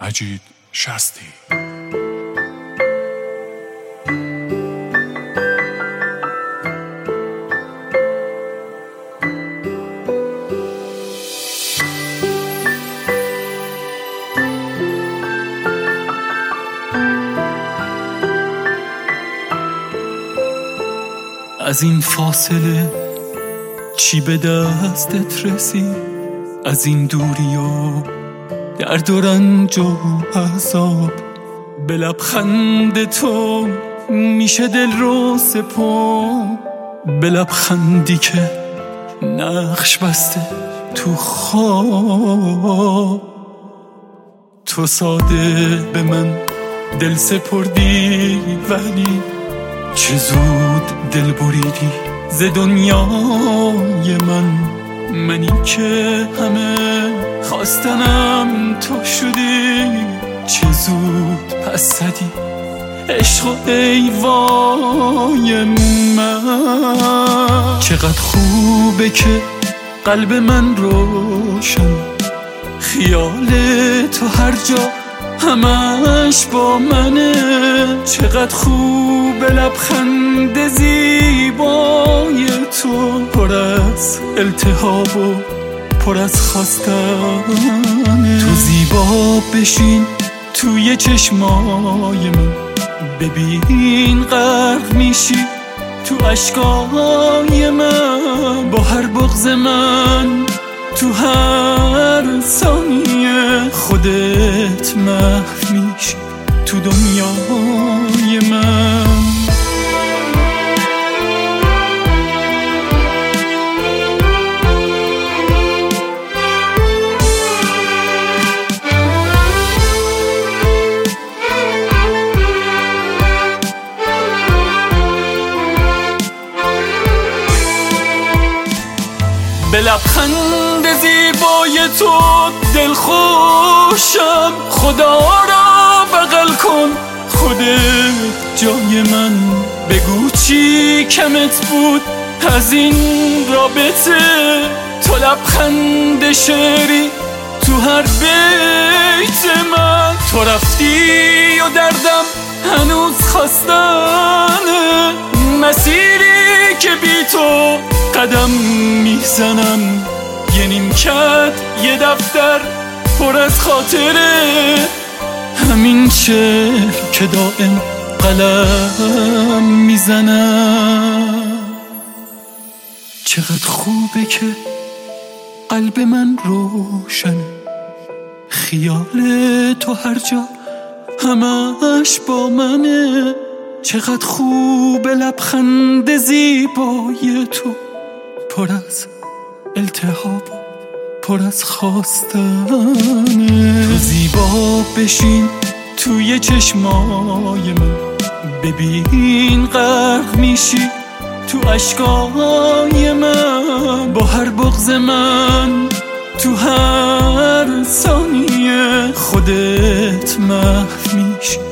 مجید شستی. از این فاصله چی به دستت رسید؟ از این دوری و درد و رنج و عذاب، به لبخند تو میشه دل رو سپرد، به لبخندی که نقش بسته تو خواب. تو ساده به من دل سپردی، ولی چه زود دل بریدی ز دنیای منی که همه خواستنم تو شدی. چه زود پس زدی عشق و ای وای من. چقدر خوبه که قلب من روشن، خیال تو هر جا همش با منه. چقدر خوب لبخند زیبای تو، پر از التهاب و پر از خواستنه. تو زیبا بشین توی چشمای من، ببین غرق میشی تو اشکای من. با هر بغض من تو هر ثانیه خودت محو میشی تو دنیای من. به لبخند زیبای تو دلخوشم، خدا را بغل کن خودت جای من. بگو چی کمت بود از این رابطه، تو لبخند شعری تو هر بیت من. تو رفتی و دردم هنوز خواستنه، مسیری که بی تو قدم میزنم. یه نیمکت یه دفتر پر از خاطره، همین شعر که دائم قلم میزنم. چقدر خوبه که قلب من روشنه، خیال تو هر جا همش با منه. چقدر خوب لبخند زیبای تو، پر از التهاب و پر از خواستنه. تو زیبا بشین توی چشمای من، ببین غرق میشی تو اشکای من. با هر بغض من تو هر ثانیه خودت محو میشی